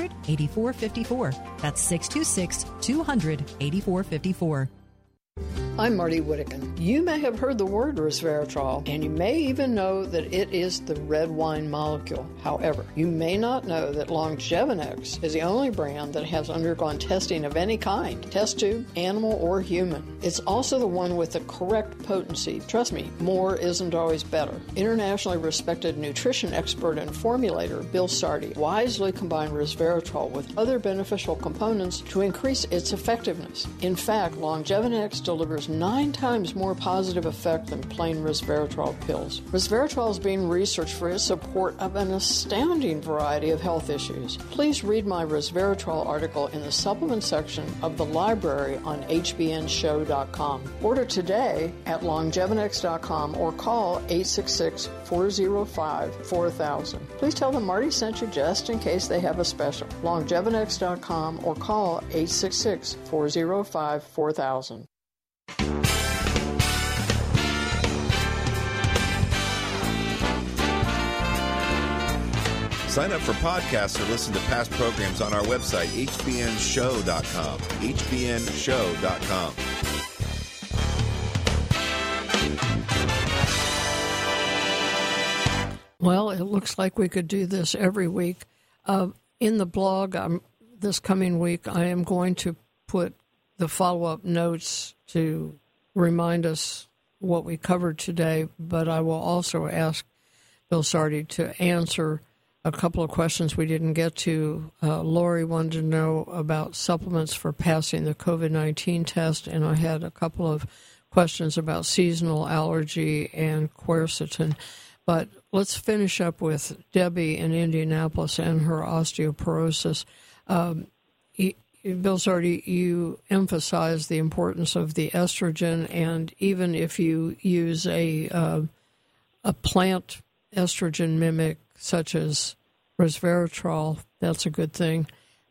626-200-8454. That's 626-200-8454. I'm Marty Whittakin. You may have heard the word resveratrol, and you may even know that it is the red wine molecule. However, you may not know that Longevinex is the only brand that has undergone testing of any kind, test tube, animal, or human. It's also the one with the correct potency. Trust me, more isn't always better. Internationally respected nutrition expert and formulator Bill Sardi wisely combined resveratrol with other beneficial components to increase its effectiveness. In fact, Longevinex delivers 9 times more positive effect than plain resveratrol pills. Resveratrol is being researched for its support of an astounding variety of health issues. Please read my resveratrol article in the supplement section of the library on hbnshow.com. Order today at longevinex.com or call 866-405-4000. Please tell them Marty sent you just in case they have a special. longevinex.com or call 866-405-4000. Sign up for podcasts or listen to past programs on our website, hbnshow.com. hbnshow.com. Well, it looks like we could do this every week. In the blog this coming week, I am going to put the follow-up notes to remind us what we covered today, but I will also ask Bill Sardi to answer a couple of questions we didn't get to. Lori wanted to know about supplements for passing the COVID-19 test, and I had a couple of questions about seasonal allergy and quercetin. But let's finish up with Debbie in Indianapolis and her osteoporosis. Bill Sardi, you emphasize the importance of the estrogen, and even if you use a plant estrogen mimic such as resveratrol, that's a good thing.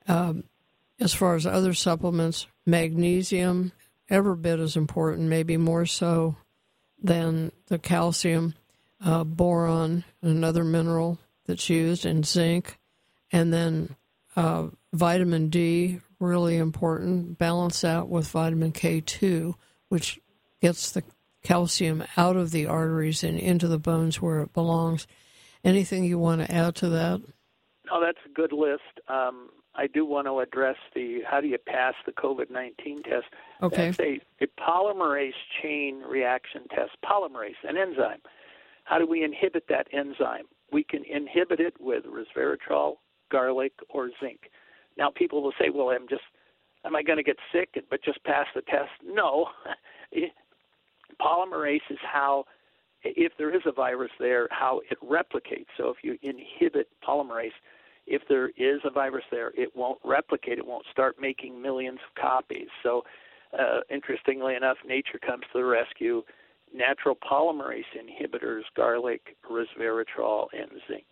As far as other supplements, magnesium, every bit as important, maybe more so than the calcium. Boron, another mineral that's used, and zinc. And then vitamin D, really important. Balance that with vitamin K2, which gets the calcium out of the arteries and into the bones where it belongs. Anything you want to add to that? No, that's a good list. I do want to address how do you pass the COVID-19 test. Okay. That's a polymerase chain reaction test. Polymerase, an enzyme. How do we inhibit that enzyme? We can inhibit it with resveratrol, garlic, or zinc. Now, people will say, well, am I going to get sick but just pass the test? No. Polymerase is how, if there is a virus there, how it replicates. So if you inhibit polymerase, if there is a virus there, it won't replicate. It won't start making millions of copies. So interestingly enough, nature comes to the rescue. Natural polymerase inhibitors, garlic, resveratrol, and zinc.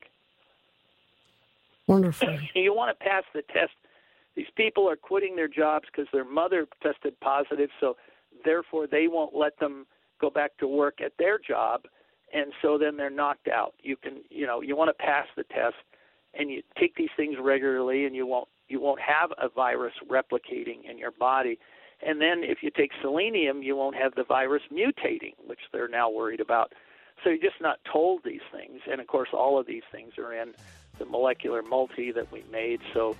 Wonderful. You want to pass the test. These people are quitting their jobs because their mother tested positive, so therefore they won't let them go back to work at their job, and so then they're knocked out. You want to pass the test, and you take these things regularly, and you won't have a virus replicating in your body. And then if you take selenium, you won't have the virus mutating, which they're now worried about. So you're just not told these things. And, of course, all of these things are in the molecular multi that we made. So,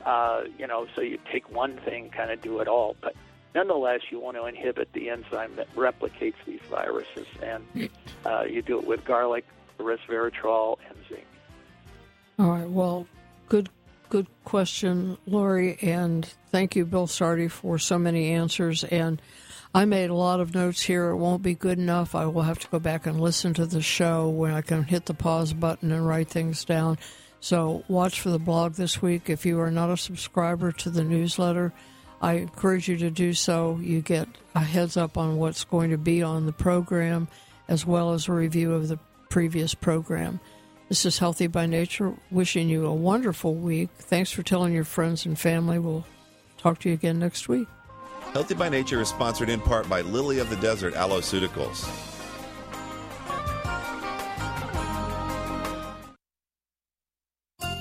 so you take one thing, kind of do it all. But nonetheless, you want to inhibit the enzyme that replicates these viruses. And you do it with garlic, resveratrol, and zinc. All right. Well, good question, Lori, and thank you, Bill Sardi, for so many answers. And I made a lot of notes here. It won't be good enough. I will have to go back and listen to the show when I can hit the pause button and write things down. So watch for the blog this week. If you are not a subscriber to the newsletter, I encourage you to do so. You get a heads up on what's going to be on the program, as well as a review of the previous program. This is Healthy by Nature, wishing you a wonderful week. Thanks for telling your friends and family. We'll talk to you again next week. Healthy by Nature is sponsored in part by Lily of the Desert Alloceuticals.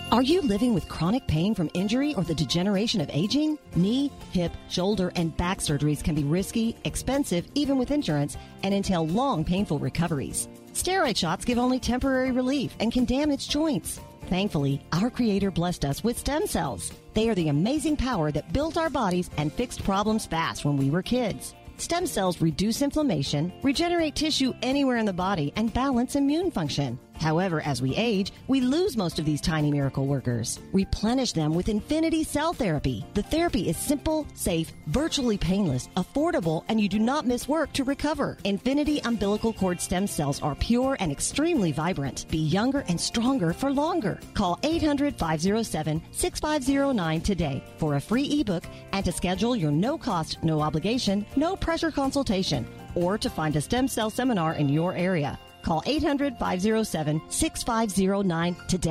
Are you living with chronic pain from injury or the degeneration of aging? Knee, hip, shoulder, and back surgeries can be risky, expensive, even with insurance, and entail long, painful recoveries. Steroid shots give only temporary relief and can damage joints. Thankfully, our Creator blessed us with stem cells. They are the amazing power that built our bodies and fixed problems fast when we were kids. Stem cells reduce inflammation, regenerate tissue anywhere in the body, and balance immune function. However, as we age, we lose most of these tiny miracle workers. Replenish them with Infinity Cell Therapy. The therapy is simple, safe, virtually painless, affordable, and you do not miss work to recover. Infinity umbilical cord stem cells are pure and extremely vibrant. Be younger and stronger for longer. Call 800-507-6509 today for a free ebook and to schedule your no-cost, no-obligation, no-pressure consultation or to find a stem cell seminar in your area. Call 800-507-6509 today.